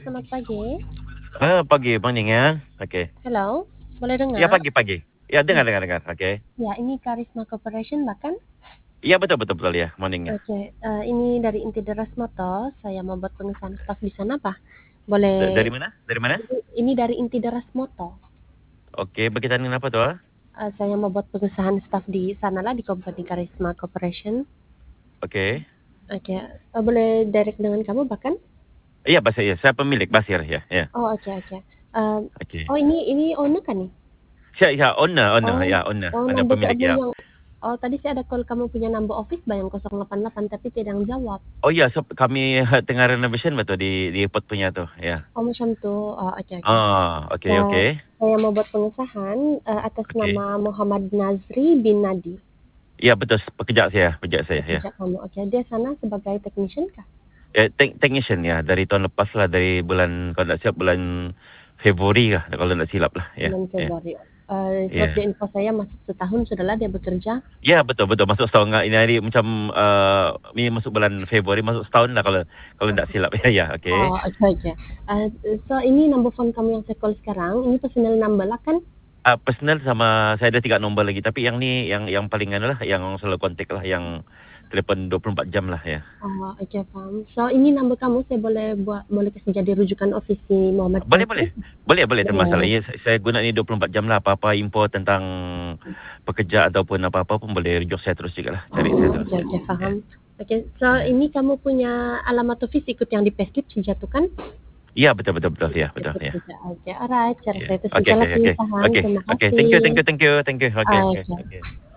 selamat pagi. Pagi, morning ya. Oke. Hello, boleh Ya, dengar? pagi. Ya, Ya, dengar. Oke. ya, ini Karisma Corporation bahkan. Iya, betul ya, morning ya. Oke, ini dari Inti Deras Moto. Saya mau buat pengesahan staf di sana, Pak. Dari Boleh, mana? Dari mana? ini dari Inti Deras Moto. Oke, berkaitan dengan apa tuh? Saya mau buat pengesahan staf di sana lah di company Karisma Corporation. Oke. Oke, boleh direct dengan kamu bahkan? Iya, Basir ya. Saya pemilik Basir ya. Ya. Oh, oke. Eh, Oke. oh, ini owner kan nih? Ya, owner Oh, ya, owner. oh, Owner number pemilik kamu ya. yang tadi saya ada call kamu punya number office bayang 088 tapi tidak yang jawab. Oh iya, so, kami tengah renovation betul di airport punya tuh, ya. Oh, macam tu. Oh, oke. Oke. Saya mau buat pengesahan atas Oke. nama Muhammad Nazri bin Nadi. Iya, betul, pekerja saya ya. Pekerja kamu. Oke, dia sana sebagai technician kah? Technician ya, dari tahun lepas lah, dari bulan, kalau tak silap, bulan Februari lah, kalau tak silap lah, ya. Bulan Ya. Februari. Sebab Ya. dia info saya masuk setahun sudahlah dia bekerja. Ya, betul masuk setahun ini hari macam ini masuk bulan Februari, masuk setahun lah kalau Oh, tidak silap. Ya, okey. oke. So ini number phone kamu yang saya call sekarang. Ini personal number lah kan? Personal sama saya ada 3 nombor lagi, tapi yang ni yang paling anu lah, yang selalu kontak lah, yang telefon 24 jam lah ya. Oh, oke, paham. So ini number kamu saya boleh kasih jadi rujukan office si Muhammad Nazri? Boleh tak masalah. Boleh. Ya, saya guna ni 24 jam lah, apa-apa info tentang pekerja ataupun apa-apa pun boleh rujuk saya terus juga lah, cari saya terus ya. Oke, Ya. paham. Oke, so Ya. ini kamu punya alamat office ikut yang di payslip dijatuhkan? Ya, betul ya, betul Ikut ya. juga. Oke, alright. Cara Ya. saya itu sajalah pengesahan. Terima Okey. Thank you. kasih. Oke. Oke. Okey.